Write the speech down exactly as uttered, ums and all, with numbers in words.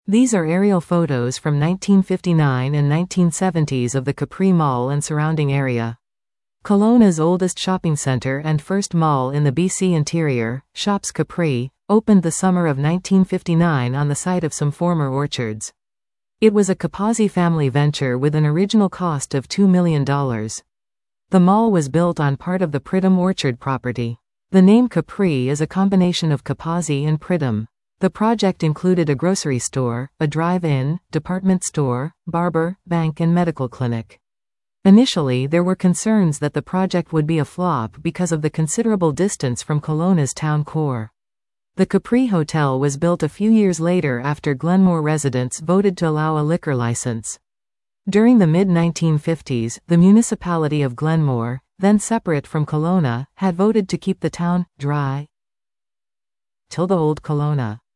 These are aerial photos from nineteen fifty-nine and nineteen seventies of the Capri Mall and surrounding area. Kelowna's oldest shopping center and first mall in the B C interior, Shops Capri, opened the summer of nineteen fifty-nine on the site of some former orchards. It was a Kapasi family venture with an original cost of two million dollars. The mall was built on part of the Pridham Orchard property. The name Capri is a combination of Kapasi and Pridham. The project included a grocery store, a drive-in, department store, barber, bank and medical clinic. Initially there were concerns that the project would be a flop because of the considerable distance from Kelowna's town core. The Capri Hotel was built a few years later after Glenmore residents voted to allow a liquor license. During the mid nineteen fifties, the municipality of Glenmore, then separate from Kelowna, had voted to keep the town dry till the Old Kelowna.